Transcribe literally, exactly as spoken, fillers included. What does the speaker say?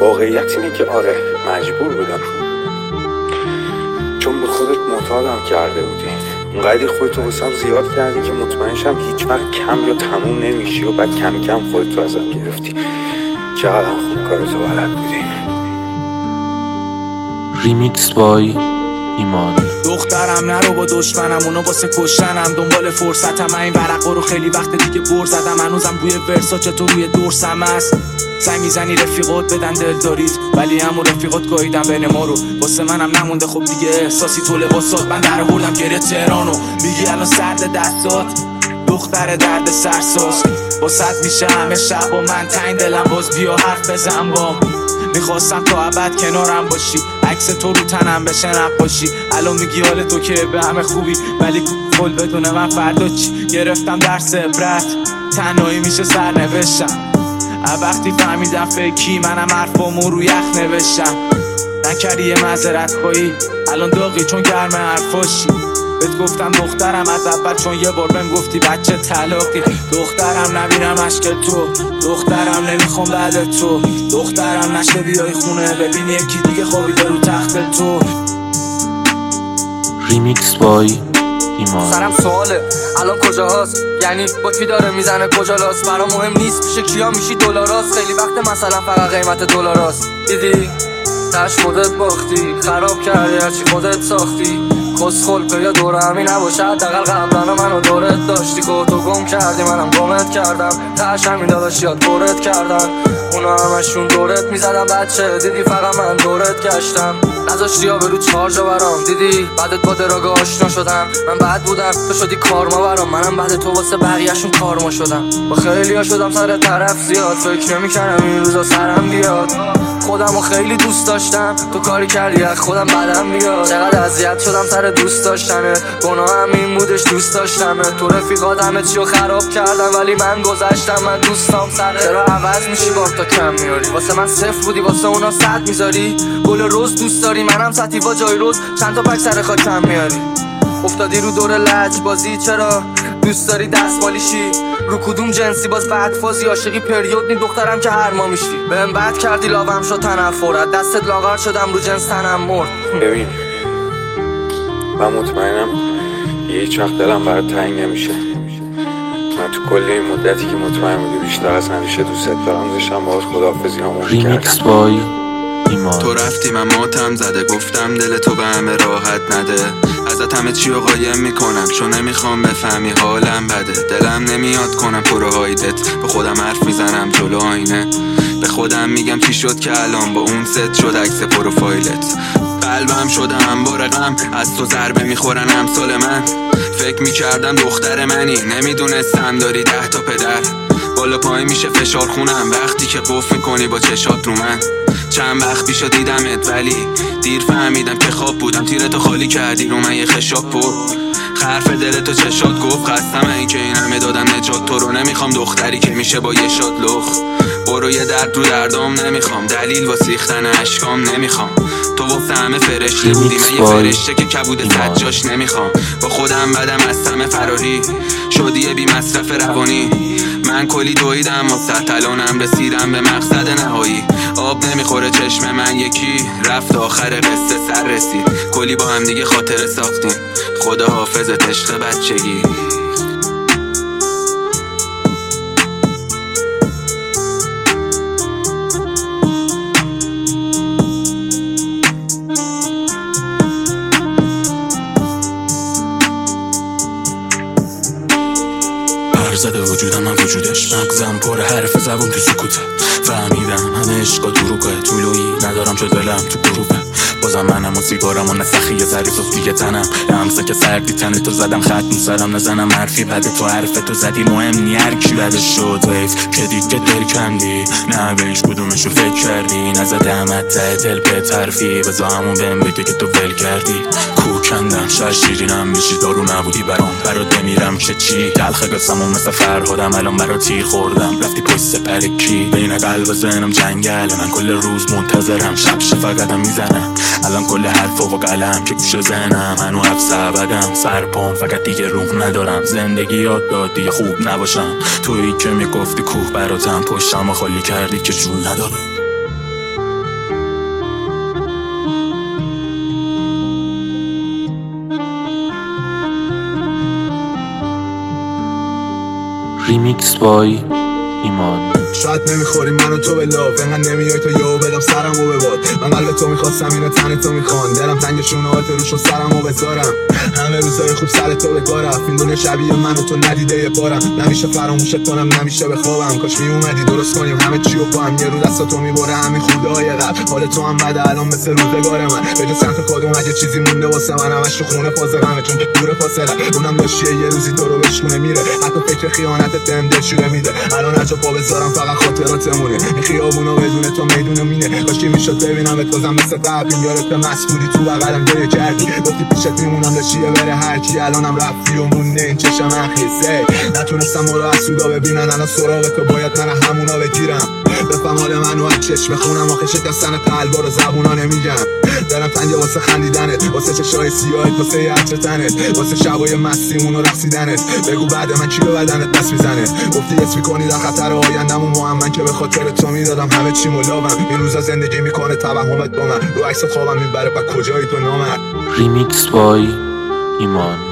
واقعیت اینه که آره مجبور بودم، چون به خودت معتادم کرده بودی. اونقدر خودتو واسم زیاد کردی که مطمئنشم هیچ وقت کم یا تموم نمیشی و بعد کم کم خودتو ازم گرفتی. چقدر خوب کارتو بلد بودی. ریمیکس بای ایمان. دخترم نرو با دشمنم، اونا واسه کشتنم دنبال فرصتم. من این ورقا رو خیلی وقت دیگه بر زدم، هنوزم بوی ورساچه تو روی دورسم هست. زنگ میزنی رفیقات بدن دل دارید، ولی همون رفیقات گاییدن بین ما رو. واسه منم نمونده خب دیگه احساسی تو لباسات. من در آوردم گریه تهرانو، میگی الان سرد دستات دختر درد سرساز. واسط میشه همه شب و من تنگ دلم، باز بیا حرف بزن بام. میخواستم تا ابد کنارم باشی، عکس تو رو تنم بشه نقاشی. الان میگی حال تو که به همه خوبی، ولی کل بدون من فردا چی؟ گرفتم درس عبرت، تنهایی میشه سرنوشتم. وقتی فهمیدم فکی منم حرفامو رو یخ نوشتم. نکردی یه معذرت خواهی، الان داغی چون گرم حرفاشی. بهت گفتم دخترم از اول، چون یه بار بهم گفتی بچه طلاقی. دخترم نبینم عشق تو، دخترم نمیخوام بعد تو. دخترم نشه بیای خونه ببینی یکی دیگه خوابیده رو تخت تو. ریمیکس بای ایمان. سرم سواله الان کجاست، یعنی با کی داره میزنه کجا لاست. برام مهم نیست پیش کیا میشی دلاراست، خیلی وقت مثلا فقط قیمت دلاراست. دیدی تش خودت باختی، خراب کردی هرچی خودت ساختی. کس خلقه یا دور همی نباشه، حداقل قبلا منو دورت داشتی. خودتو گم کردی منم گمت کردم، تش همین داداشیات دورت کردن. اونا همشون دورت میزدم بچه، دیدی فقط من دورت گشتم. نذاشتی آبرو چهار جا برام، دیدی بعدت با دراگه آشنا شدم. من بد بودم تو شدی کارما برام، منم بعد تو واسه بقیه‌شون کارما شدم. با خیلیا شدم سر طرف زیاد، فکر نمی‌کردم این روزا سرم بیاد. خودمو خیلی دوست داشتم، تو کاری کردی از خودم بدم بیاد. چقدر اذیت شدم سر دوست داشتنت، گناهم این بودش دوست داشتمه. تو رفیقات همه چیو خراب کردم، ولی من گذشتم. من دوستام سره چرا عوض میشی با تا کم میاری. واسه من صفر بودی واسه اونا صد میذاری. گل روز دوست داری منم سطیوا جای روز، چند تا پک سر خاکم میاری. افتادی رو دور لج بازی، چرا دوست داری دستمالی شی؟ رو کدوم جنسی باز بعد فازی، عاشقی پریود نی دخترم که هر ما میشی. بهم بد کردی لاغم شد تنفرت، دستت لاغر شدم رو جنس تنم مرد. ببین من مطمئنم هیچ وقت دلم برات تنگ نمیشه. من تو کل این مدتی که مطمئن بودی بیشتر از همیشه دوست دارم، داشتم باهات خداحافظی همون ریمیکس بای ایمان. تو رفتی من ماتم زده، گفتم دل تو به همه راحت نده. ازت همه چی رو قایم میکنم، چون نمیخوام بفهمی حالم بده. دلم نمیاد کنم پروهایدت، به خودم حرف میزنم جلو آینه. به خودم میگم چی شد که الان با اون ست شد عکس پروفایلت. قلبم شدم بارقم، از تو ضربه میخورن امثال من. فکر میکردم دختر منی، نمیدونستم داری ده تا پدر. بالا پای میشه فشار خونم وقتی که قفل میکنی با چشات رو من. چند وقت پیشا دیدمت ولی دیر فهمیدم که خواب بودم. تیرتو خالی کردی رو من یه خشاب پر. حرف دلتو چشات گفت خستم این که این همه دادم نجات. تو رو نمیخوام دختری که میشه با یه شات لخ. برو یه درد رو دردام نمیخوام، دلیل واسیختن عشقام نمیخوام. تو واسه همه فرشته بودی، من یه فرشته که کبود سجاش نمیخوام. با خودم بدم از همه فراری شدی یه بی مصرف روانی. من کلی دویدم واسه الانم رسیدم به مقصد نهایی. آب نمیخوره چشم من یکی رفت، آخر قصه سر رسید. کلی با هم دیگه خاطره ساختیم، خدا حافظت عشق بچگی. زده وجودم من وجودش، مغزم پر حرف زبون تو سکوته. فهمیدم همه عشقا دروغه، طولویی ندارم شد دلم تو گروبه. بازم منم و سیگارم و نسخی یه ذری صفتی تنم. همسه که سردی تنه تو زدم خط سرم نزنم حرفی بده. تو حرف تو زدی مهم نی هر کی بده شد ویف که دیگه دل کندی. نه به هیچ کدومشو فکر کردی، نزدم حتی دل به طرفی. بزا همون بهم بگه که تو ول کردی. کو کندم شاید شیرینم میشی دارو نبودی برام. برات بمیرم چه چی تلخ قسمم مثل فرهادم. الان برات تیر خوردم رفتی پشت سپر کی. بین قلب و ذهنم جنگل، من کل روز منتظرم شب شفقتم میزنم. الان کل حرف و قلم که گوش ذهنم هنو حفظ ابدم. سر پام فقط دیگه روح ندارم، زندگی یاد داد دیگه خوب نباشم. تویی که میگفتی کوه براتم، پشتم و خالی کردی که جون ندارم. ریمیکس بای ایمان. شاید نمیخوریم من و تو به لاف، انقدر نمیای تا یهو بدم سرمو به باد. من قلب تو میخواستم اینو تن تو میخوان، دلم تنگ شونهات روشو سرمو بذارم. همه روزای خوب سر تو به کار رفت، این دنیا شبیه من و تو ندیده یه بارم. نمیشه فراموشت کنم نمیشه بخوابم، کاش میومدی درست کنیم همه چی رو با هم. یه رو دستا تو میبره همین خدای قبل، حال تو هم بده الان مثل روزگار من. به جز سمت کادوم اگه چیزی مونده واسه من همش تو خونه فاضلمه، چون که دور فاصله اونم داشتیه یه روزی تو رو بشونه میره. حتی فکر خیانتت بهم دلشوره میده، الان هر جا پا بذارم فقط خاطراتمونه. این خیابونا بدون تو میدون مینه، کاش که میشد ببینم بازم مثل قبل. یارت مسئولی تو بغلم گریه کردی، گفتی پیشت میمونم داشتیه بره هر کی. الانم رفتی و مونده این چشم اخیسه، نتونستم رو از سودا ببینن. الان سراغ تو باید من همونا بگیرم، بفهم حال منو از چشم خونم. آخه شکستن قلبا رو زبونا نمیگم، دلم تنگه واسه خندیدنت، واسه چشای سیاهت، واسه عطر تنت، واسه شبای مستیمون و رقصیدنت. بگو بعد من چی به بدنت دست میزنه، گفتی اسم میکنی در خطر آیندم و من که به خاطر تو میدادم همه چی ملاوم. این روزا زندگی میکنه توهمت با من، رو عکست خوابم میبره و کجایی تو نامرد. ریمیکس بای ایمان.